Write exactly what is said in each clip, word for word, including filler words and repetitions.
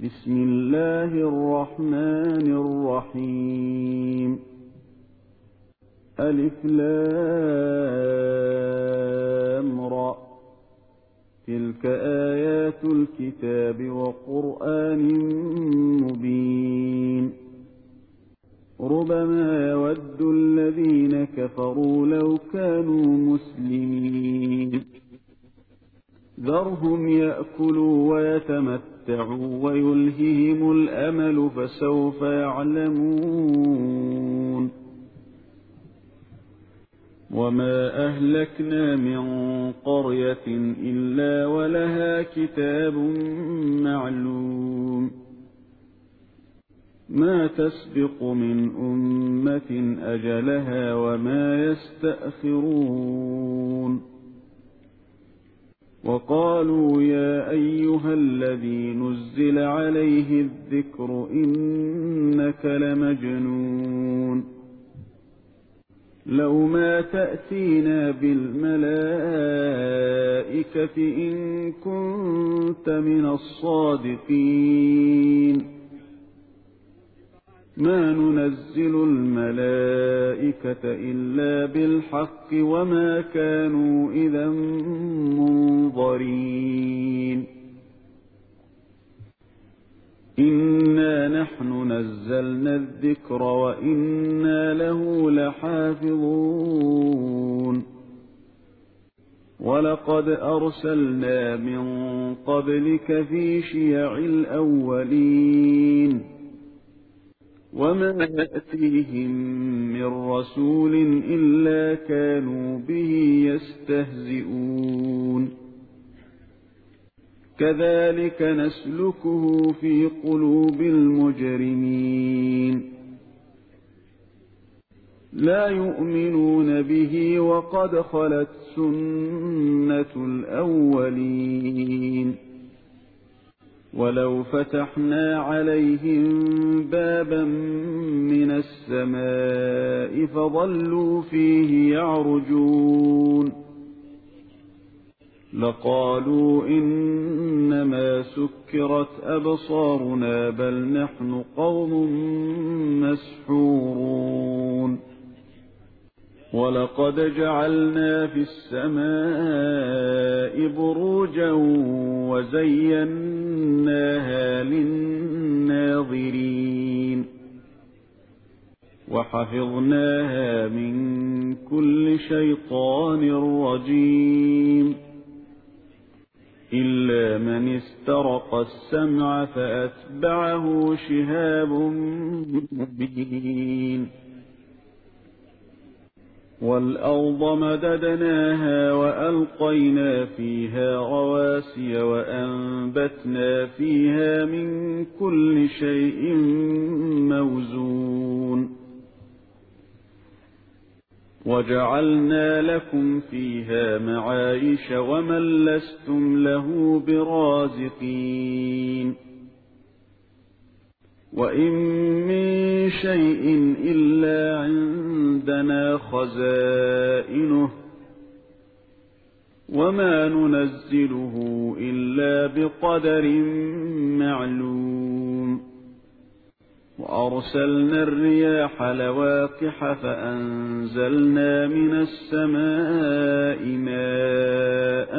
بسم الله الرحمن الرحيم. ألف لام را، تلك آيات الكتاب وقرآن مبين. ربما يود الذين كفروا لو كانوا مسلمين. ذرهم يأكلوا ويتمتعوا ويلههم الأمل فسوف يعلمون. وما أهلكنا من قرية إلا ولها كتاب معلوم. ما تسبق من أمة أجلها وما يستأخرون. وقالوا يا أيها الذي نزل عليه الذكر إنك لمجنون. لو ما تأتينا بالملائكة إن كنت من الصادقين. ما ننزل الملائكة إلا بالحق وما كانوا إذا منظرين. إنا نحن نزلنا الذكر وإنا له لحافظون. ولقد أرسلنا من قبلك في شيع الأولين. وما يأتيهم من رسول إلا كانوا به يستهزئون. كذلك نسلكه في قلوب المجرمين. لا يؤمنون به وقد خلت سنة الأولين. ولو فتحنا عليهم بابا من السماء فظلوا فيه يعرجون لقالوا إنما سكرت أبصارنا بل نحن قوم مسحورون. ولقد جعلنا في السماء بروجا وزيناها للناظرين وحفظناها من كل شيطان رجيم إلا من استرق السمع فأتبعه شهاب مبين. والأرض مددناها وألقينا فيها رواسي وأنبتنا فيها من كل شيء موزون. وجعلنا لكم فيها معايش ومن لستم له برازقين. وإن من شيء إلا عندنا خزائنه وما ننزله إلا بقدر معلوم. وأرسلنا الرياح لواقح فأنزلنا من السماء ماء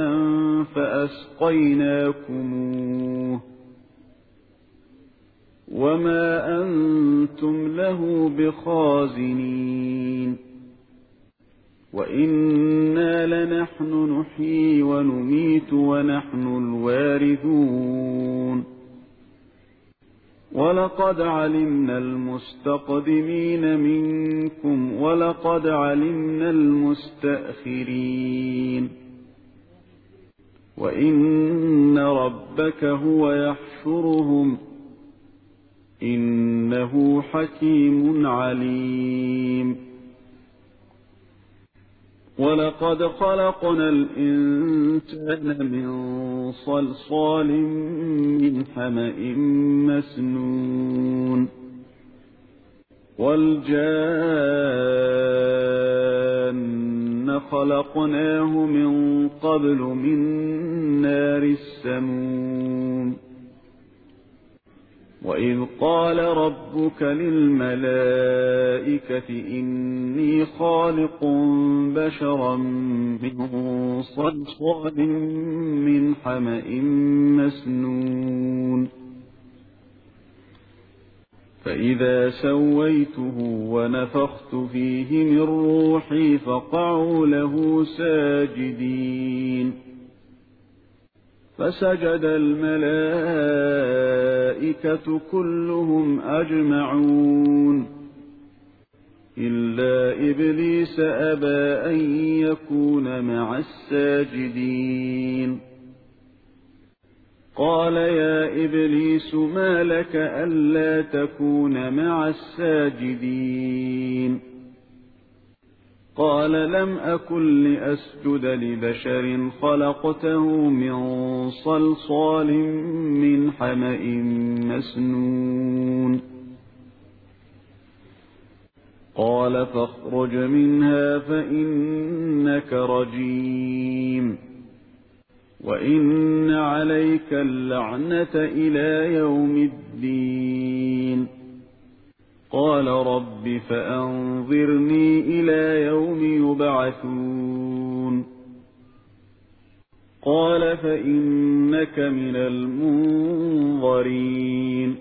فأسقيناكموه وما أنتم له بخازنين. وإنا لنحن نحيي ونميت ونحن الوارثون. ولقد علمنا المستقدمين منكم ولقد علمنا المستأخرين. وإن ربك هو يحشرهم إنه حكيم عليم. ولقد خلقنا الإنسان من صلصال من حمأ مسنون. والجان خلقناه من قبل من نار السموم. وإذ قال ربك للملائكة إني خالق بشرا من صلصال من حمأ مسنون فإذا سويته ونفخت فيه من روحي فقعوا له ساجدين فسجد الملائكة كلهم أجمعون إلا إبليس أبى أن يكون مع الساجدين قال يا إبليس ما لك ألا تكون مع الساجدين قال لم أكن لأسجد لبشر خلقته من صلصال من حمأ مسنون قال فاخرج منها فإنك رجيم وإن عليك اللعنة إلى يوم الدين قال رب فأنظرني إلى يوم يبعثون قال فإنك من المنظرين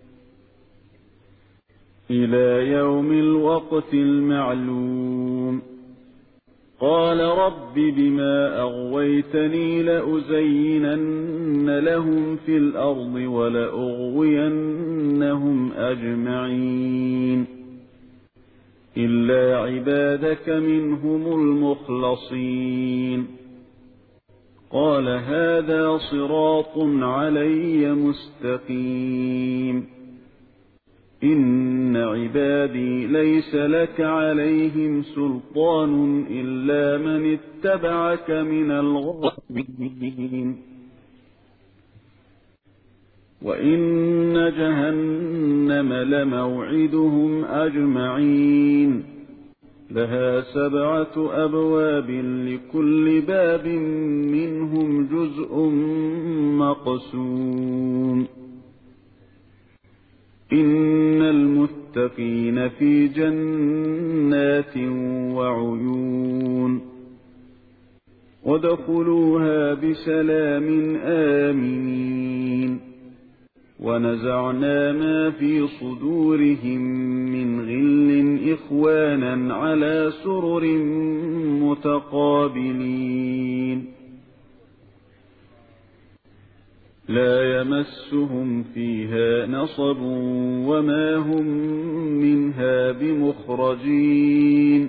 إلى يوم الوقت المعلوم قال رب بما أغويتني لأزينن لهم في الأرض ولأغوينهم أجمعين إلا عبادك منهم المخلصين قال هذا صراط علي مستقيم إن عبادي ليس لك عليهم سلطان إلا من اتبعك من الغاوين وإن جهنم لموعدهم أجمعين لها سبعة أبواب لكل باب منهم جزء مقسوم إن المتقين في جنات وعيون ودخلوها بسلام آمين ونزعنا ما في صدورهم من غل إخوانا على سرر متقابلين لا يمسهم فيها نصب وما هم منها بمخرجين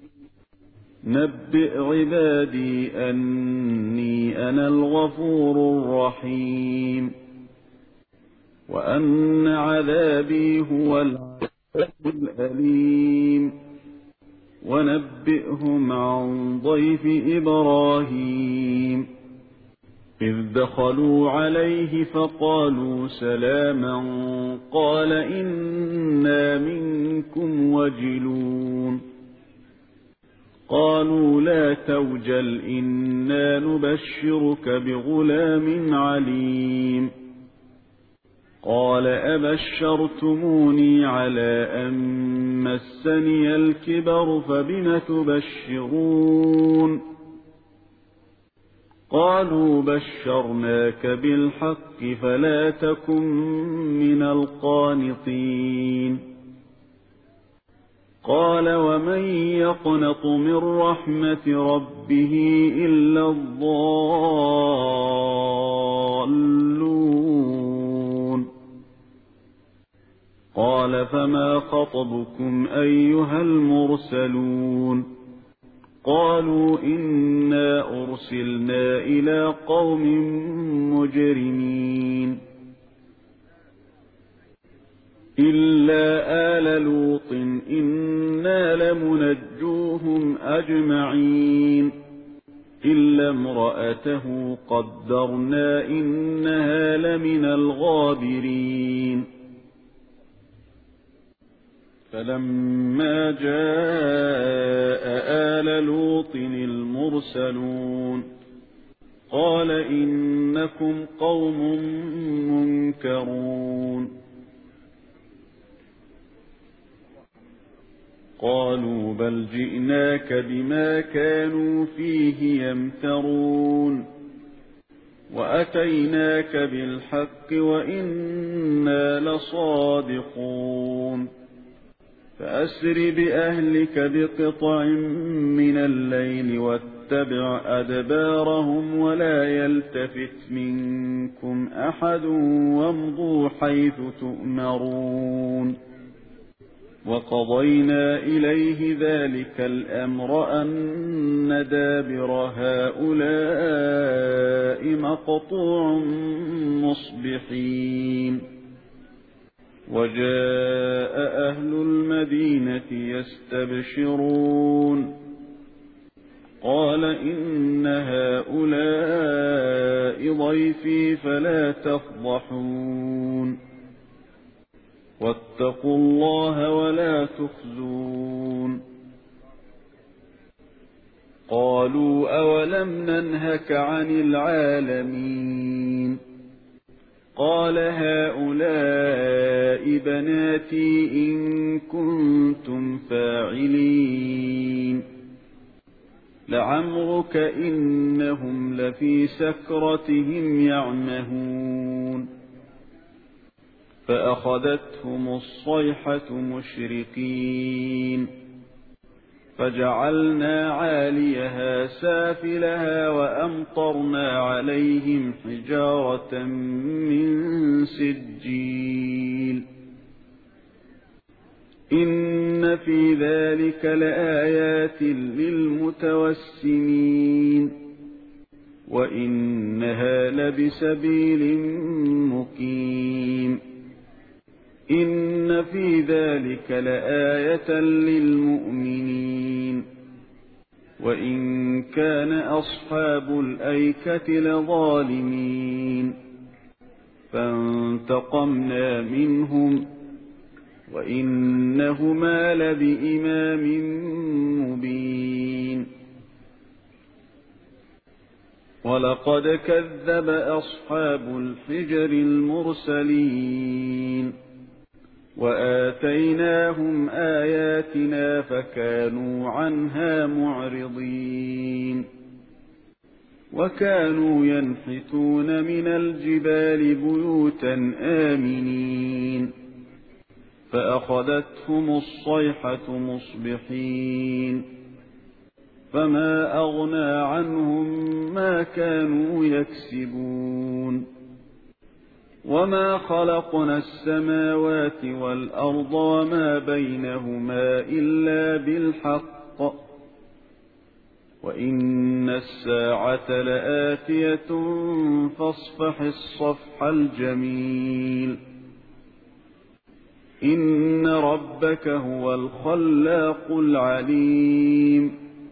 نبئ عبادي أني أنا الغفور الرحيم وأن عذابي هو العذاب الأليم ونبئهم عن ضيف إبراهيم إذ دخلوا عليه فقالوا سلاما قال إنا منكم وجلون قالوا لا توجل إنا نبشرك بغلام عليم قال أبشرتموني على أن مسني الكبر فبم تبشرون قالوا بشرناك بالحق فلا تكن من القانطين قال ومن يقنط من رحمة ربه إلا الضالون قال فما خطبكم أيها المرسلون قالوا إنا أرسلنا إلى قوم مجرمين إلا آل لوط إنا لمنجوهم أجمعين إلا امرأته قدرنا إنها لمن الغابرين فلما جاء آل لوط المرسلون قال إنكم قوم منكرون قالوا بل جئناك بما كانوا فيه يمترون وأتيناك بالحق وإنا لصادقون فأسر بأهلك بقطع من الليل واتبع أدبارهم ولا يلتفت منكم أحد وامضوا حيث تؤمرون وقضينا إليه ذلك الأمر أن دابر هؤلاء مقطوع مصبحين وجاء أهل المدينة يستبشرون قال إن هؤلاء ضيفي فلا تفضحون واتقوا الله ولا تخزون قالوا أولم ننهك عن العالمين قال هؤلاء بناتي إن كنتم فاعلين لعمرك إنهم لفي سكرتهم يعمهون فأخذتهم الصيحة مشرقين فجعلنا عاليها سافلها وأمطرنا عليهم حجارة من سجيل إن في ذلك لآيات للمتوسمين وإنها لبسبيل مقيم إن في ذلك لآية للمؤمنين وإن كان أصحاب الأيكة لظالمين فانتقمنا منهم وإنهما لبإمام مبين ولقد كذب أصحاب الحجر المرسلين وآتيناهم آياتنا فكانوا عنها معرضين وكانوا ينحتون من الجبال بيوتا آمنين فأخذتهم الصيحة مصبحين فما أغنى عنهم ما كانوا يكسبون وما خلقنا السماوات والأرض وما بينهما إلا بالحق وإن الساعة لآتية فاصفح الصفح الجميل إن ربك هو الخلاق العليم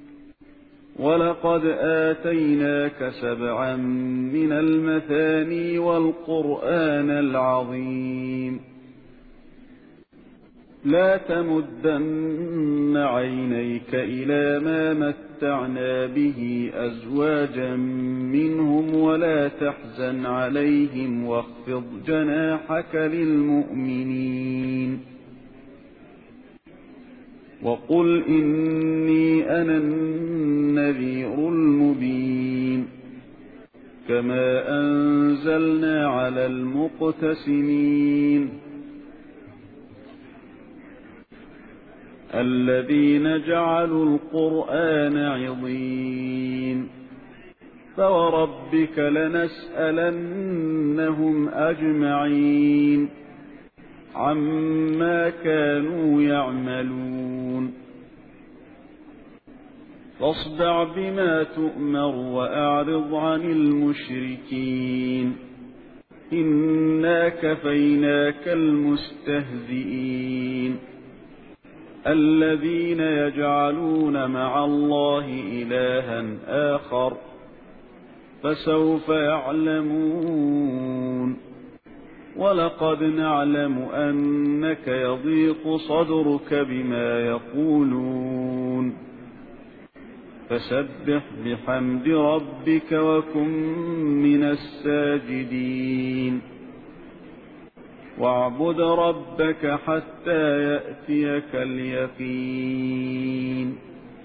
ولقد آتيناك سبعا من المثاني والقرآن العظيم لا تمدن عينيك إلى ما متعنا به أزواجا منهم ولا تحزن عليهم واخفض جناحك للمؤمنين وقل إني أنا النذير المبين كما أنزلنا على المقتسمين الذين جعلوا القرآن عضين فوربك لنسألنهم أجمعين عما كانوا يعملون فاصدع بما تؤمر وأعرض عن المشركين إنا كفيناك المستهزئين الذين يجعلون مع الله إلها آخر فسوف يعلمون ولقد نعلم أنك يضيق صدرك بما يقولون فسبح بحمد ربك وكن من الساجدين واعبد ربك حتى يأتيك اليقين